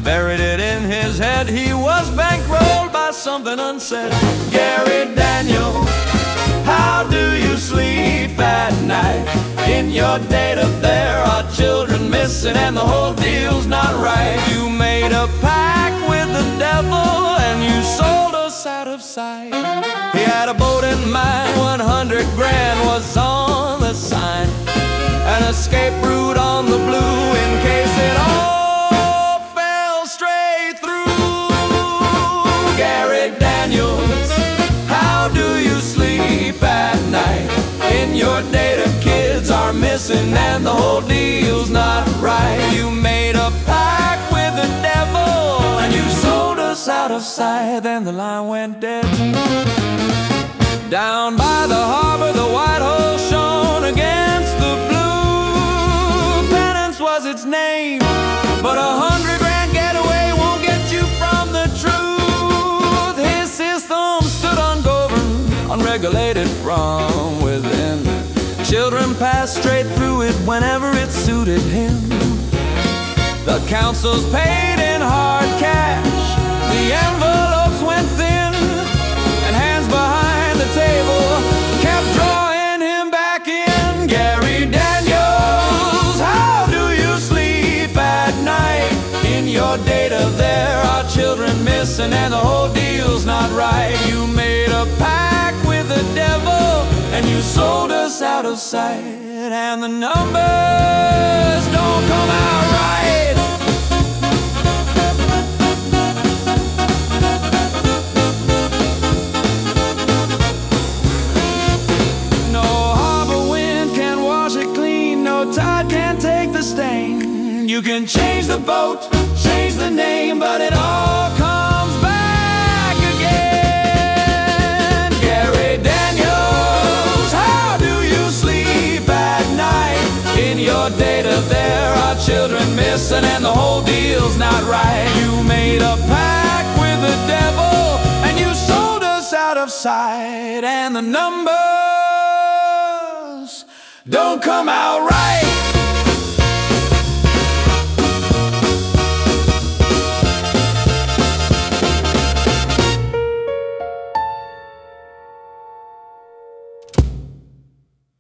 buried it in his head. He was bankrolled by something unsaid. Gary Daniels, how do you sleep at night? In your data there are children missing and the whole deal's not right. You made a pact with the devil and you sold us out of sight. He had a boat in mind, 100 grand was on the sign, an escape route on the blue in case it all fell straight through. Gary Daniels, how do you sleep at night? In your data kids are missing and the whole deal's not right. You made a pact with the devil and you sold us out of sight. Then the line went dead. Down by the harbor the white hole shone against the blue. Penance was its name, but 100 grand getaway won't get you from the truth. His system stood ungoverned, unregulated from within. Children passed straight through it whenever it suited him. The councils paid in hard cash, the envelopes went thin, and hands behind the table kept drawing him back in. Gary Daniels, how do you sleep at night? In your data there are children missing and the whole deal's not right. You made a pact with the devil and you sold us out of sight, and the numbers don't come out right. No harbor wind can wash it clean, no tide can take the stain. You can change the boat, change the name, but it all comes back again. Gary Daniels, how do you sleep at night? In your data there are children missing and the whole deal's not right. You made a pact with the devil and you sold us out of sight, and the numbers don't come out right.